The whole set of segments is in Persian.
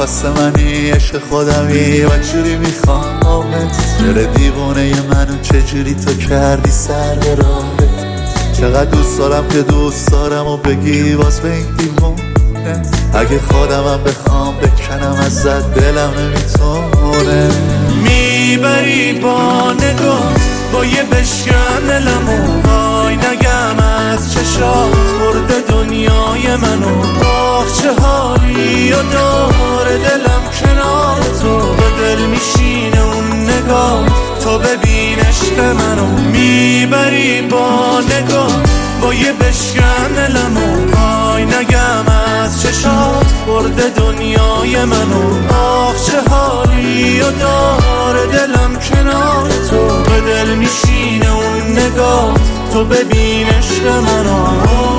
واسه منی عشق خودمی و چجوری میخوامت، دل دیوونه منو چجوری تو کردی سر به راهت. چقدر دوست دارم که دوست دارم و بگی باز به این دیوونه، اگه خودمم بخوام بکنم ازت دلم نمیتونه. میبری با نگاه با یه بشکن دلمو، وای نگم از چشات برده دنیای منو. آخ چه حالی و داره دلم کنار تو، به دل میشینه اون نگاه تو ببین عشق منو. میبری با نگاه با یه بشکن دلمو، وای نگم از چشات برده دنیای منو. آخ چه حالی و داره دلم کنار تو، به دل میشینه اون نگاه تو ببین عشق منو.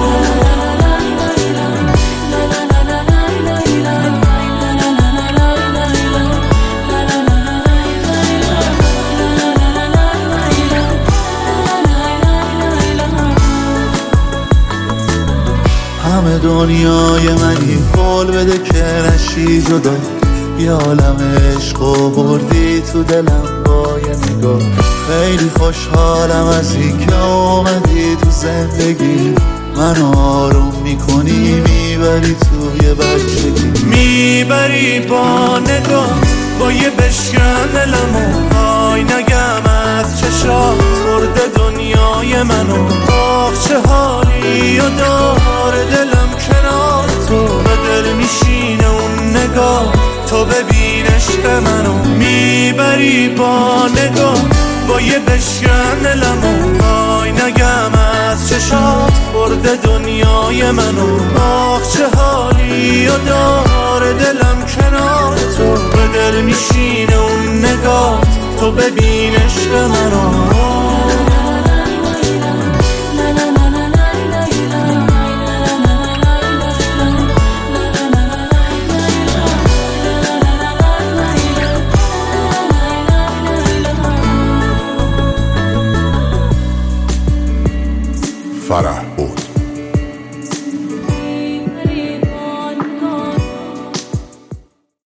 همه دنیای منی قول بده که نشی جدا، یه عالم عشق و بردی تو دلم با یه نگاه. خیلی خوشحالم از این که اومدی تو زندگی، منو آروم میکنی میبری توی بچگی. میبری با نگاه با یه بشکن دلمو، وای نگم از چشات برده دنیای منو. آخ چه حالی و داره دلم کنار تو، به دل میشینه اون نگاه تو ببین عشق منو. میبری با نگاه با یه بشکن دلمو، وای نگم از چشات برده دنیای منو. آخ چه حالی و داره دلم کنار تو، به دل میشینه اون نگاه تو ببین عشق منو. فرح